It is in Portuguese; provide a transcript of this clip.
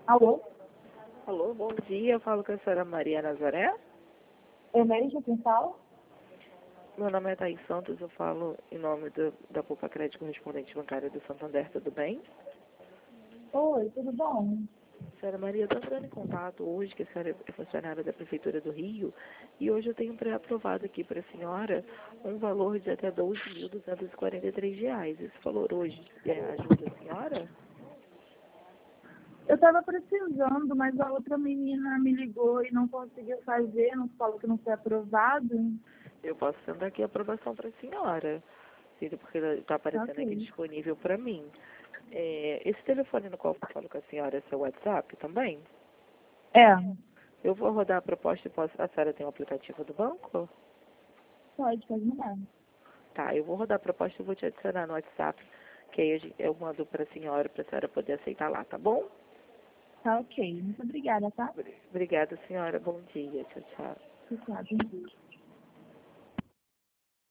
Alô? Alô, bom dia. Eu falo com a senhora Maria Nazaré. É Mérida quem fala? Meu nome é Thaís Santos. Eu falo em nome da Poupa Crédito Correspondente Bancária do Santander. Tudo bem? Oi, tudo bom? Senhora Maria, eu estou entrando em contato hoje, que a senhora é funcionária da Prefeitura do Rio, e hoje eu tenho pré-aprovado aqui para a senhora um valor de até R$ 12.243. Esse valor hoje ajuda a senhora? Eu estava precisando, mas a outra menina me ligou e não conseguiu fazer, não falou que não foi aprovado. Eu posso tentar aqui a aprovação para a senhora, filho, porque está aparecendo aqui Ok. disponível para mim. Esse telefone no qual eu falo com a senhora é seu WhatsApp também? É, Eu vou rodar a proposta e a senhora tem o aplicativo do banco? pode mandar. Tá, eu vou rodar a proposta e vou te adicionar no WhatsApp, que aí eu mando para a senhora poder aceitar lá, tá bom? Tá ok. Muito obrigada, tá? Obrigada, senhora. Bom dia. Tchau, tchau. Tchau, bom dia.